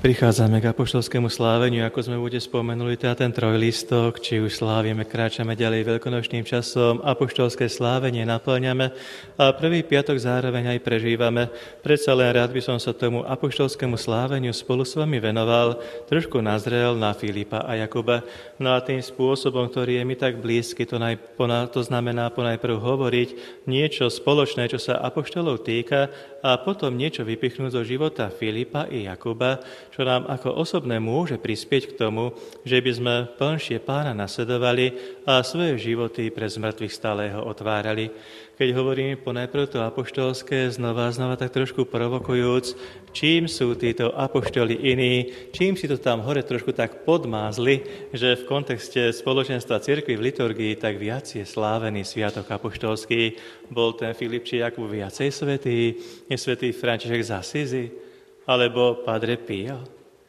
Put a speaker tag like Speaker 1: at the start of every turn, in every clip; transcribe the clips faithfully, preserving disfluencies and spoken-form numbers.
Speaker 1: Prichádzame k apoštolskému sláveniu, ako sme bude spomenuli, teda ten trojlistok, či už slávime, kráčame ďalej veľkonočným časom, apoštolské slávenie naplňame a prvý piatok zároveň aj prežívame. Predsa len rád by som sa tomu apoštolskému sláveniu spolu s vami venoval, trošku nazrel na Filipa a Jakuba. No a tým spôsobom, ktorý je mi tak blízky, to, naj, to znamená ponajprv hovoriť niečo spoločné, čo sa apoštolov týka, a potom niečo vypichnúť zo života Filipa i Jakuba, čo nám ako osobné môže prispieť k tomu, že by sme plnšie Pána nasledovali a svoje životy pre zmrtvých stáleho otvárali. Keď hovorím ponajprv to apoštolské, znova a znova tak trošku provokujúc, čím sú títo apoštoli iní, čím si to tam hore trošku tak podmázli, že v kontexte spoločenstva cirkvi v liturgii tak viac je slávený sviatok apoštolský. Bol ten Filip či Jakub viacej svätý, je svätý František z Asizi, alebo Padre Pio,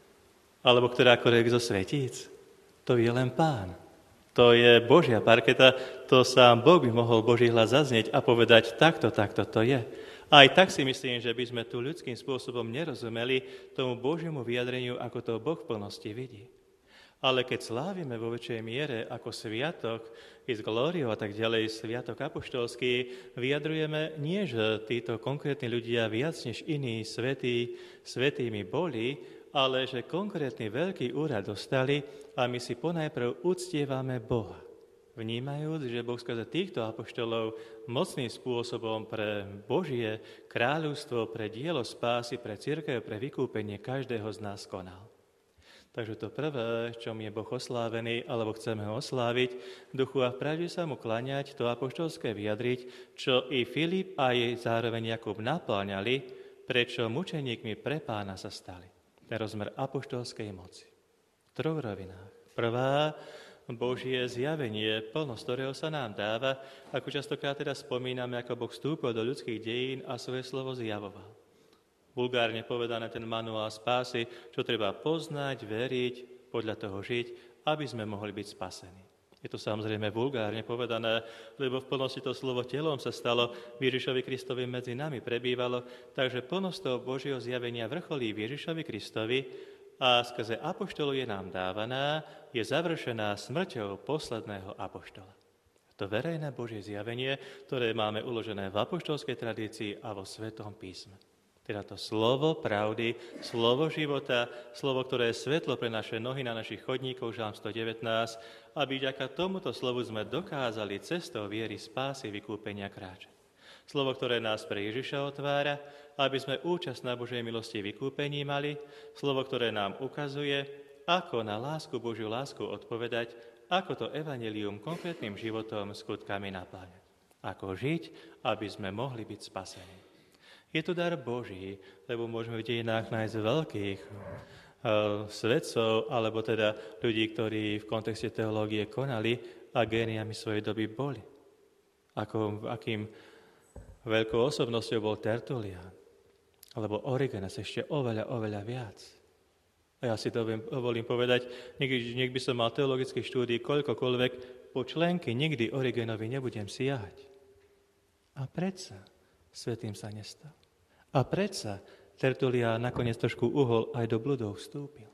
Speaker 1: alebo ktorákoľvek zo svetíc. To je len Pán. To je Božia parketa, to sám Boh by mohol Boží hlas zaznieť a povedať takto, takto to je. A aj tak si myslím, že by sme tu ľudským spôsobom nerozumeli tomu Božiemu vyjadreniu, ako to Boh v plnosti vidí. Ale keď slávime vo väčšej miere ako sviatok, i s glóriou a tak ďalej, sviatok apoštolský, vyjadrujeme nie, že títo konkrétni ľudia viac než iní svätí, svätými boli, ale že konkrétny veľký úrad dostali a my si ponajprv uctievame Boha. Vnímajúc, že Boh skrze týchto apoštolov mocným spôsobom pre Božie kráľovstvo, pre dielo spásy, pre cirkev, pre vykúpenie každého z nás konal. Takže to prvé, čom je Boh oslávený, alebo chceme ho osláviť, v duchu a v pravde sa mu klaňať, to apoštolské vyjadriť, čo i Filip a jej zároveň Jakub napláňali, prečo mučeníkmi pre Pána sa stali. Ten rozmer apoštolskej moci. V troch rovinách. Prvá, Božie zjavenie, plnosť ktorého sa nám dáva, ako častokrát teda spomíname, ako Boh vstúpil do ľudských dejín a svoje slovo zjavoval. Vulgárne povedané ten manuál spásy, čo treba poznať, veriť, podľa toho žiť, aby sme mohli byť spasení. Je to samozrejme vulgárne povedané, lebo v plnosti to slovo telom sa stalo, Ježišovi Kristovi medzi nami prebývalo, takže plnosť toho Božieho zjavenia vrcholí v Ježišovi Kristovi a skrze apoštolu je nám dávaná, je završená smrťou posledného apoštola. To verejné Božie zjavenie, ktoré máme uložené v apoštolskej tradícii a vo Svetom písme. Teda to slovo pravdy, slovo života, slovo, ktoré je svetlo pre naše nohy na našich chodníkoch, Žalm sto devätnásť, aby vďaka tomuto slovu sme dokázali cestou viery spásy vykúpenia kráčať. Slovo, ktoré nás pre Ježiša otvára, aby sme účasť na Božej milosti vykúpení mali, slovo, ktoré nám ukazuje, ako na lásku Božiu lásku odpovedať, ako to evanjelium konkrétnym životom, skutkami napláňať. Ako žiť, aby sme mohli byť spasení. Je to dar Boží, lebo môžeme v dejinách nájsť veľkých uh, svedcov, alebo teda ľudí, ktorí v kontexte teológie konali a géniami svojej doby boli. Ako, akým veľkou osobnosťou bol Tertulian, alebo Origenes ešte oveľa, oveľa viac. A ja si to volím povedať, nech, nech by som mal teologické štúdie koľkokoľvek, po členky nikdy Origenovi nebudem siahať. A predsa svätým sa nestal. A predsa Tertulian nakoniec trošku uhol aj do bludov vstúpil.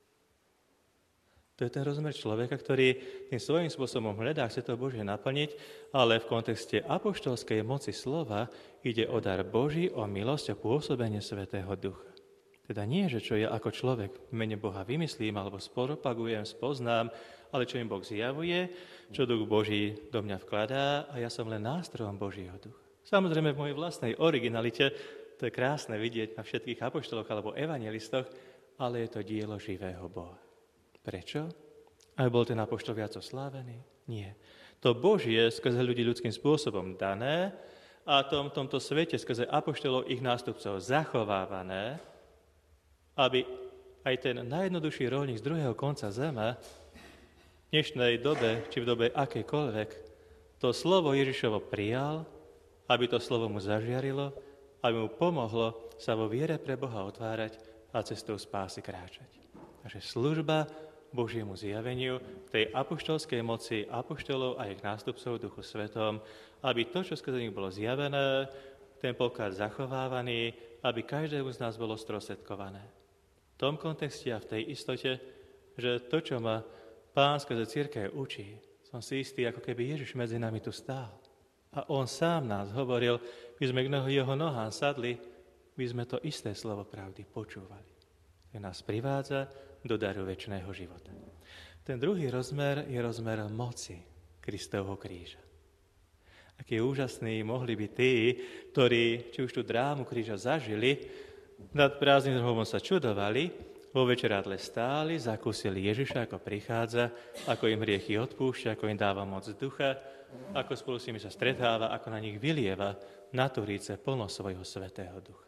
Speaker 1: To je ten rozmer človeka, ktorý tým svojím spôsobom hľadá, chce to Božie naplniť, ale v kontexte apoštolskej moci slova ide o dar Boží, o milosť a pôsobenie Svätého Ducha. Teda nie, že čo ja ako človek v mene Boha vymyslím alebo propagujem, spoznám, ale čo im Boh zjavuje, čo Duch Boží do mňa vkladá a ja som len nástrojom Božieho Ducha. Samozrejme v mojej vlastnej originalite, to je krásne vidieť na všetkých apoštoloch alebo evangelistoch, ale je to dielo živého Boha. Prečo? Aby bol ten apoštol viac oslávený? Nie. To Božie skrze ľudí ľudským spôsobom dané a tom, tomto svete skrze apoštolov ich nástupcov zachovávané, aby aj ten najjednoduchší roľník z druhého konca zeme v dnešnej dobe, či v dobe akejkoľvek, to slovo Ježišovo prijal, aby to slovo mu zažiarilo, aby mu pomohlo sa vo viere pre Boha otvárať a cestou spásy kráčať. Takže služba Božiemu zjaveniu, tej apoštolskej moci apoštolov a ich nástupcov v Duchu Svetom, aby to, čo skrze nich bolo zjavené, ten poklad zachovávaný, aby každému z nás bolo strosedkované. tom kontexte a v tej istote, že to, čo ma Pán skrze cirkev učí, som si istý, ako keby Ježiš medzi nami tu stál. A on sám nás hovoril, my sme k jeho nohám sadli, my sme to isté slovo pravdy počúvali. To nás privádza do daru večného života. Ten druhý rozmer je rozmer moci Kristovho kríža. Aký úžasný mohli byť tí, ktorí či už tú drámu kríža zažili, nad prázdnym rohovom sa čudovali, vo večerádle stáli, zakúsili Ježiša, ako prichádza, ako im hriechy odpúšťa, ako im dáva moc ducha, ako spolu s nimi sa stretáva, ako na nich vylieva na Turíce plno svojho svätého ducha.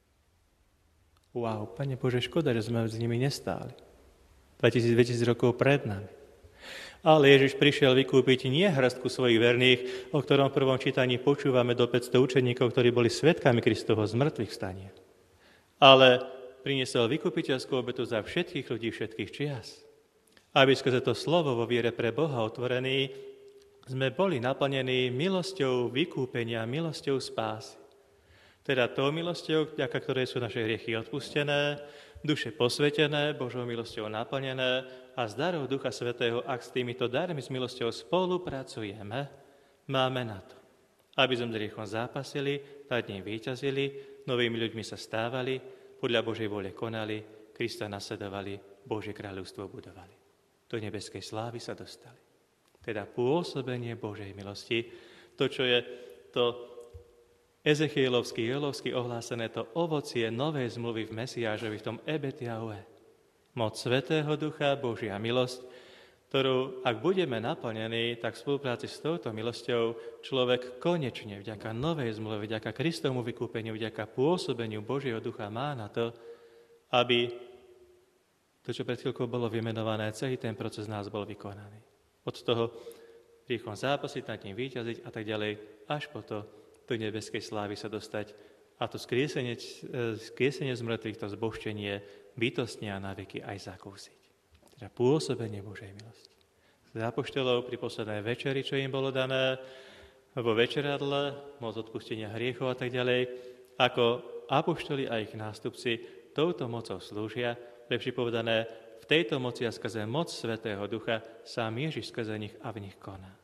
Speaker 1: Wow, Pane Bože, škoda, že sme s nimi nestáli. dvetisíc rokov pred nami. Ale Ježiš prišiel vykúpiť nie hrstku svojich verných, o ktorom v prvom čítaní počúvame do päťsto učeníkov, ktorí boli svedkami Kristovho zmrtvých vstania. Ale priniesol vykupiteľskú obetu za všetkých ľudí všetkých čias. Aby skrze to slovo vo viere pre Boha otvorení sme boli naplnení milosťou vykúpenia, milosťou spásy. Teda tou milosťou, vďaka ktorej sú naše hriechy odpustené, duše posvetené, Božou milosťou naplnené a z darov Ducha Svätého, ak s týmito darmi s milosťou spolupracujeme, máme na to, aby sme s hriechom zápasili, nad ním víťazili, novými ľuďmi sa stávali, podľa Božej vôle konali, Krista nasledovali, Božie kráľovstvo budovali. Do nebeskej slávy sa dostali. Teda pôsobenie Božej milosti, to, čo je to Ezechielovsky, Joelovsky ohlásené, to ovocie novej zmluvy v Mesiášovi, v tom ebetiaue. Moc Svätého Ducha, Božia milosť, ktorú, ak budeme naplnení, tak v spolupráci s touto milosťou človek konečne vďaka novej zmluve, vďaka Kristovmu vykúpeniu, vďaka pôsobeniu Božieho Ducha má na to, aby to, čo pred chvíľkou bolo vymenované, celý ten proces nás bol vykonaný. Od toho rýchlom zápasiť, nad ním víťaziť a tak ďalej, až po to do nebeskej slávy sa dostať a to skriesenie, skriesenie z mŕtvych, to zbožčenie bytostne a na veky aj zakúsiť. Teda pôsobenie Božej milosti. Z apoštolov pri poslednej večeri, čo im bolo dané, vo večeradle, moc odpustenia hriechov a tak ďalej, ako apoštoli a ich nástupci touto mocou slúžia, lepšie povedané, v tejto moci a skrze moc Svätého Ducha sám Ježiš skrze nich a v nich koná.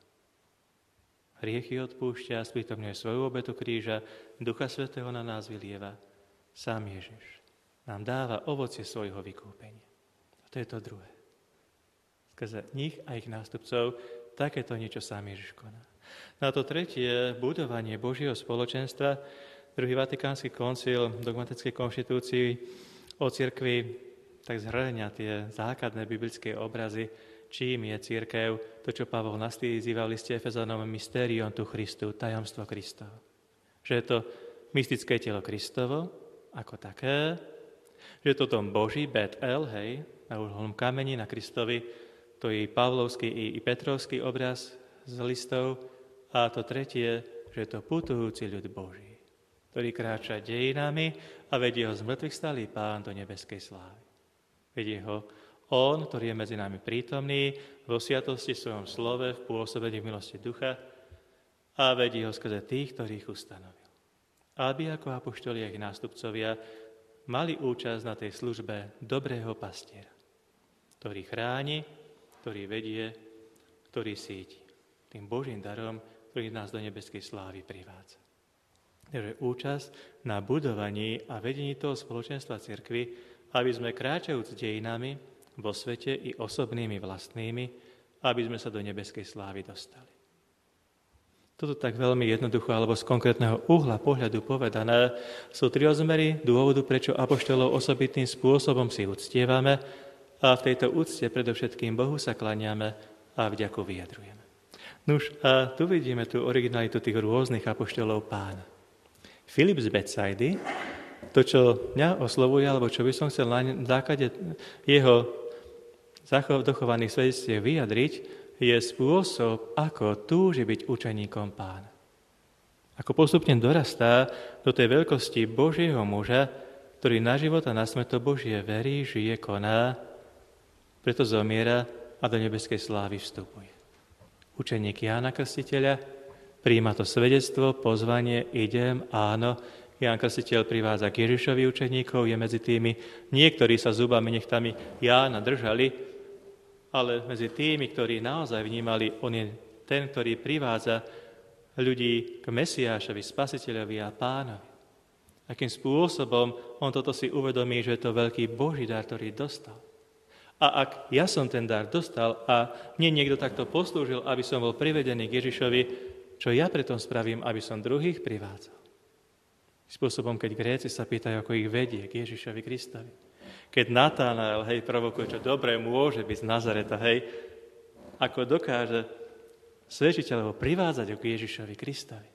Speaker 1: Hriechy odpúšťa, sprítomňuje svoju obetu kríža, Ducha Svätého na nás vylieva. Sám Ježiš nám dáva ovocie svojho vykúpenia. A to je to druhé. Skrze nich a ich nástupcov takéto niečo sám Ježiš koná. Na to tretie, budovanie Božieho spoločenstva, druhý Vatikánsky koncil v dogmatickej konštitúcii o cirkvi tak zhrňa tie základné biblické obrazy, čím je cirkev, to, čo Pavol nazýva v liste Efezanom mysterium tu Christu, tajomstvo Kristovo. Že je to mystické telo Kristovo, ako také, že je to tom Boží Bet-El, hej, na uholnom kameni, na Kristovi, to je Pavlovský i, i Petrovský obraz z listov, a to tretie, že je to putujúci ľud Boží, ktorý kráča dejinami a vedie ho z mŕtvych stalý Pán do nebeskej slávy. Vedie ho On, ktorý je medzi nami prítomný, vo sviatosti v svojom slove, v pôsobení milosti ducha a vedie ho skrze tých, ktorých ustanovil. Aby ako apoštoli a ich nástupcovia mali účasť na tej službe dobrého pastiera, ktorý chráni, ktorý vedie, ktorý síti tým Božím darom, ktorý nás do nebeskej slávy privádza. Takže účasť na budovaní a vedení toho spoločenstva cirkvi, aby sme kráčajúc dejinami vo svete i osobnými vlastnými, aby sme sa do nebeskej slávy dostali. Toto tak veľmi jednoducho, alebo z konkrétneho uhla pohľadu povedané, sú tri rozmery dôvodu, prečo apoštolov osobitným spôsobom si uctievame a v tejto úcte predovšetkým Bohu sa klaniame a vďaku vyjadrujeme. Nuž, a tu vidíme tú originalitu tých rôznych apoštolov Pána. Filip z Betsaidy, to, čo mňa oslovuje, alebo čo by som chcel na základe jeho dochovaných svedectiev vyjadriť, je spôsob, ako túži byť učeníkom Pána. Ako postupne dorastá do tej veľkosti Božieho muža, ktorý na život a na smrť Božie verí, žije, koná, preto zomiera a do nebeskej slávy vstupuje. Učeník Jána Krstiteľa prijíma to svedectvo, pozvanie, idem, áno, Ján Krstiteľ privádza k Ježišovi učeníkov, je medzi tými niektorí sa zubami nechtami Jána držali, ale medzi tými, ktorí naozaj vnímali, on je ten, ktorý privádza ľudí k Mesiášovi, Spasiteľovi a Pánovi. Akým spôsobom on toto si uvedomí, že je to veľký Boží dar, ktorý dostal. A ak ja som ten dar dostal a mne niekto takto poslúžil, aby som bol privedený k Ježišovi, čo ja preto spravím, aby som druhých privádzal. Spôsobom, keď Gréci sa pýtajú, ako ich vedie k Ježišovi Kristovi. Keď Natánael, hej, provokuje, čo dobré môže byť z Nazareta, hej, ako dokáže svedčiť alebo privádzať k Ježišovi Kristovi.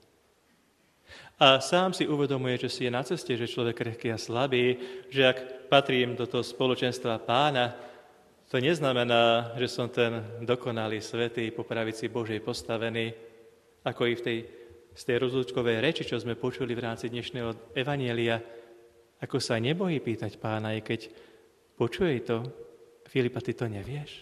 Speaker 1: A sám si uvedomuje, že si je na ceste, že človek krehký a slabý, že ak patrím do toho spoločenstva Pána, to neznamená, že som ten dokonalý, svätý, po pravici Božej postavený, ako i v tej, z tej rozlúčkovej reči, čo sme počuli v rámci dnešného evanjelia, ako sa nebojí pýtať Pána, aj keď počuje to, Filipa, ty to nevieš?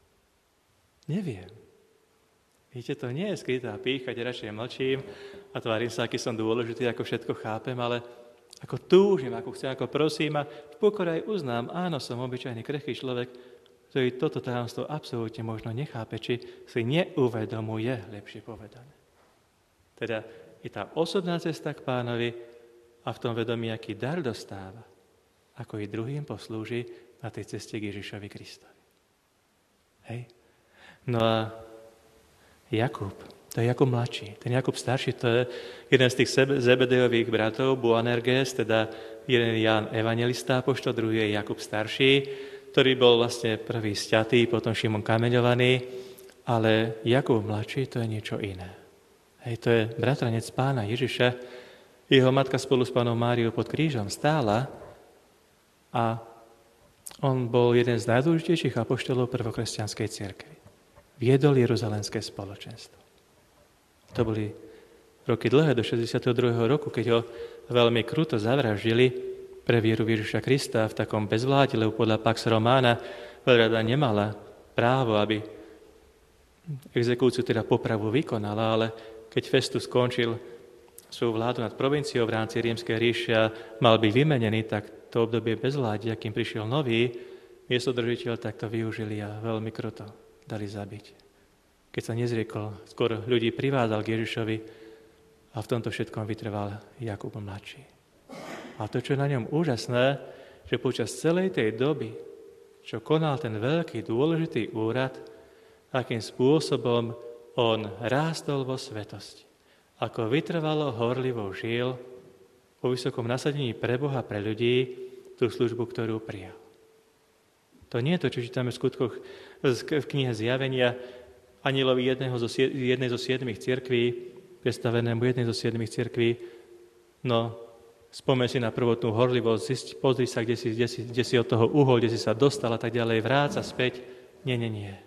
Speaker 1: Neviem. Viete, to nie je skrytá pýcha, kde radšej mlčím a tvárim sa, aký som dôležitý, ako všetko chápem, ale ako túžim, ako chcem, ako prosím a v pokore aj uznám, áno, som obyčajný krehký človek, ktorý toto tajomstvo absolútne možno nechápe, či si neuvedomuje, lepšie povedané. Teda je tá osobná cesta k Pánovi a v tom vedomí, aký dar dostáva, ako i druhým poslúži na tej ceste k Ježišovi Kristovi. Hej? No a Jakub, to je Jakub mladší. Ten Jakub starší, to je jeden z tých Zebedejových bratov, Boanerges, teda jeden Ján evangelista, apoštol, druhý je Jakub starší, ktorý bol vlastne prvý sťatý, potom Šimon kameňovaný, ale Jakub mladší, to je niečo iné. Hej, to je bratranec Pána Ježiša. Jeho matka spolu s Pánom Máriou pod krížom stála a on bol jeden z najdôležitejších apoštolov prvokresťanskej cirkvi. Viedol jeruzalemské spoločenstvo. To boli roky dlhé do šesťdesiateho druhého roku, keď ho veľmi kruto zavraždili pre vieru Ježiša Krista v takom bezvláde, lebo podľa Pax Romana veľrada nemala právo, aby exekúciu, teda popravu vykonala, ale keď Festus skončil svoju vládu nad provinciou v rámci Rímskej ríše a mal byť vymenený, tak to obdobie bezvládia, akým prišiel nový miestodržiteľ, tak to využili a veľmi kruto dali zabiť. Keď sa nezriekol, skôr ľudí privádzal k Ježišovi a v tomto všetkom vytrval Jakub mladší. A to, čo je na ňom úžasné, že počas celej tej doby, čo konal ten veľký dôležitý úrad, akým spôsobom on rástol vo svetosti. Ako vytrvalo, horlivo žil po vysokom nasadení pre Boha, pre ľudí, tú službu, ktorú prijal. To nie je to, čo čítame v skutkoch v knihe Zjavenia anilovi jedného zo, jednej zo siedmých cirkví, predstavenému jednej zo siedmých cirkví. No, spomeň si na prvotnú horlivosť, pozri sa, kde si, kde, si, kde si od toho uhol, kde si sa dostal a tak ďalej, vráca späť. Nie, nie, nie.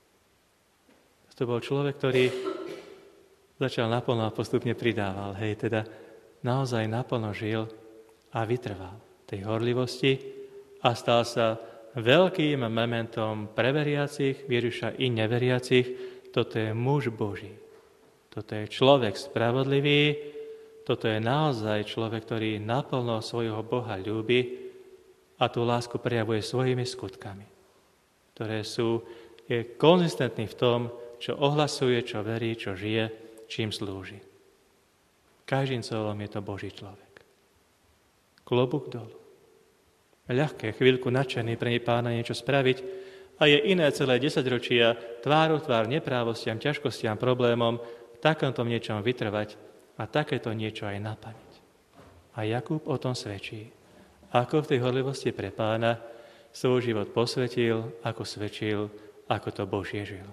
Speaker 1: To bol človek, ktorý začal naplno a postupne pridával. Hej, teda naozaj naplno žil a vytrval tej horlivosti a stal sa veľkým mementom pre veriacich, Ježiša i neveriacich. Toto je muž Boží. Toto je človek spravodlivý. Toto je naozaj človek, ktorý naplno svojho Boha ľúbi a tú lásku prejavuje svojimi skutkami, ktoré sú, je konzistentný v tom, čo ohlasuje, čo verí, čo žije, čím slúži. Každým slovom je to Boží človek. Klobúk dolu. Ľahké, chvíľku nadšený pre nej Pána niečo spraviť a je iné celé desaťročia tvárou tvár neprávostiam, ťažkostiam, problémom v takomto niečom vytrvať a takéto niečo aj naplniť. A Jakub o tom svedčí. Ako v tej horlivosti pre Pána svoj život posvetil, ako svedčil, ako to Božie žil.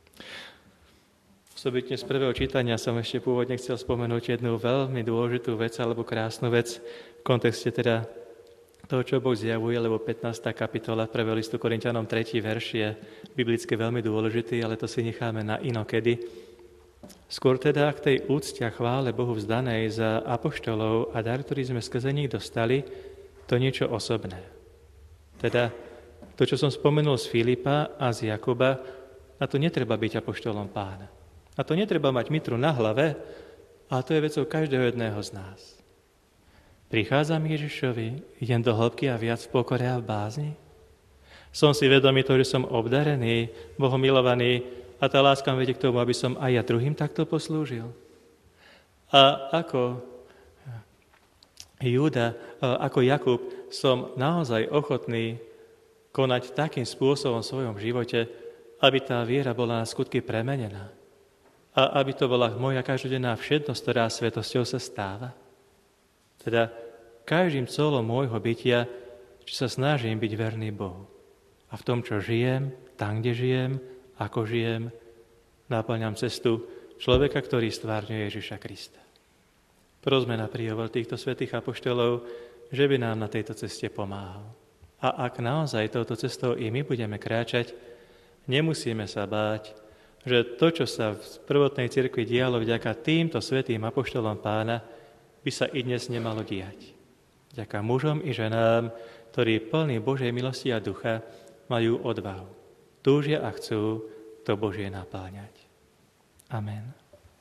Speaker 1: Osobitne z prvého čítania som ešte pôvodne chcel spomenúť jednu veľmi dôležitú vec alebo krásnu vec v kontexte teda toho, čo Boh zjavuje, lebo pätnásta kapitola prvého listu Korinťanom tretí verš je biblicky veľmi dôležitý, ale to si necháme na inokedy. Skôr teda k tej úcte a chvále Bohu vzdanej za apoštolov a dar, ktorý sme skrze nich dostali, to niečo osobné. Teda to, čo som spomenul z Filipa a z Jakuba, na to netreba byť apoštolom Pána. Na to netreba mať mitru na hlave, ale to je vecou každého jedného z nás. Prichádzam Ježišovi, idem do hĺbky a viac v pokore a v bázni. Som si vedomý toho, že som obdarený, Bohom milovaný a tá láska vedie k tomu, aby som aj ja druhým takto poslúžil. A ako Júda, ako Jakub, som naozaj ochotný konať takým spôsobom v svojom živote, aby tá viera bola na skutky premenená. A aby to bola moja každodenná všednosť, ktorá svetosťou sa stáva. Teda každým colom môjho bytia, či sa snažím byť verný Bohu. A v tom, čo žijem, tam, kde žijem, ako žijem, naplňam cestu človeka, ktorý stvárňuje Ježiša Krista. Prosme na príhovor týchto svätých apoštolov, že by nám na tejto ceste pomáhal. A ak naozaj touto cestou i my budeme kráčať, nemusíme sa báť, že to, čo sa v prvotnej cirkvi dialo vďaka týmto svätým apoštolom Pána, by sa i dnes nemalo diať. Vďaka mužom i ženám, ktorí plní Božej milosti a ducha, majú odvahu. Túžia a chcú to Božie napáňať. Amen.